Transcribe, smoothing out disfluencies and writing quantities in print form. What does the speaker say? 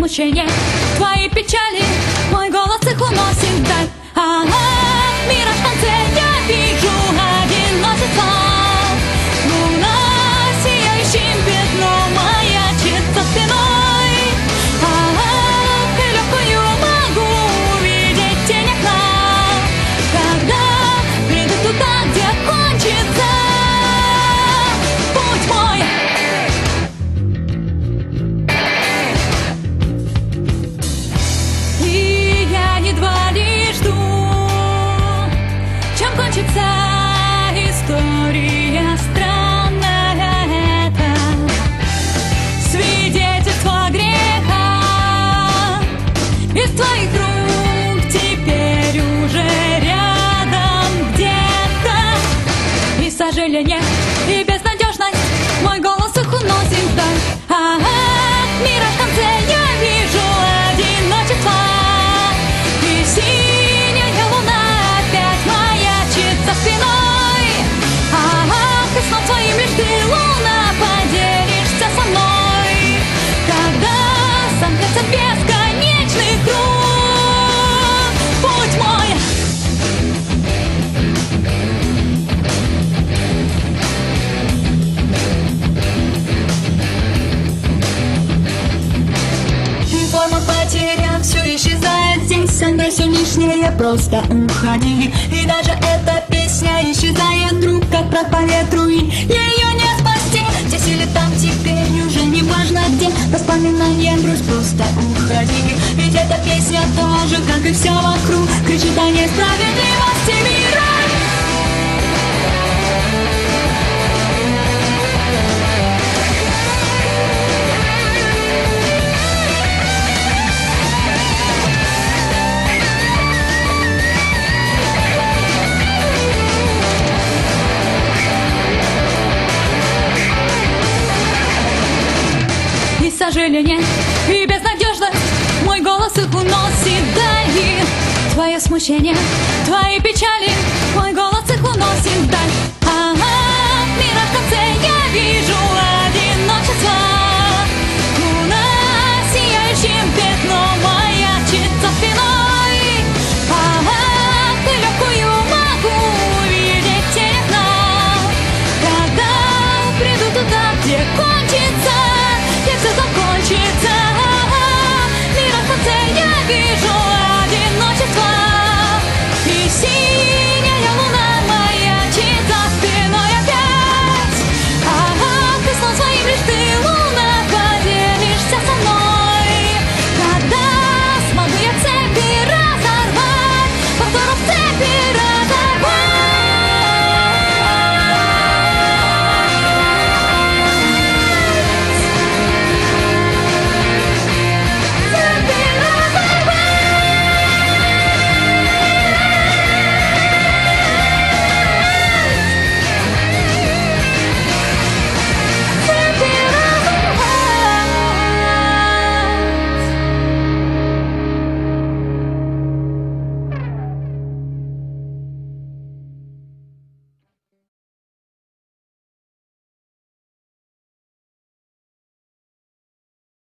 смущение, твои печали, мой голос их уносит вдаль. Мира в конце я вижу одиночество. Луна сияющим пятном маячит за спиной. И легкую могу увидеть тень окна, когда приду туда, где кончится путь мой. И я едва ли жду, чем кончится история странная эта. Свидетельство греха из твоих рук теперь уже рядом где-то. И сожаление, и безнадежность, мой голос их уносит вдаль. Мира в конце я вижу одиночество. И синяя луна опять маячит за спиной. И сном своим лишь ты, луна, поделишься со мной, когда сомкнется бесконечный круг путь мой. Форма потерян, все исчезает здесь. Она все лишнее, просто уходи. И даже эта песня исчезает вдруг, как прах по ветру, и ее не спасти. Здесь или там, теперь уже не важно где. Воспоминания грусть, просто уходи. Ведь эта песня тоже, как и все вокруг, кричит о несправедливости мира. И сожаление, и безнадежность, мой голос их уносит вдали. Твое смущение, твои печали, мой голос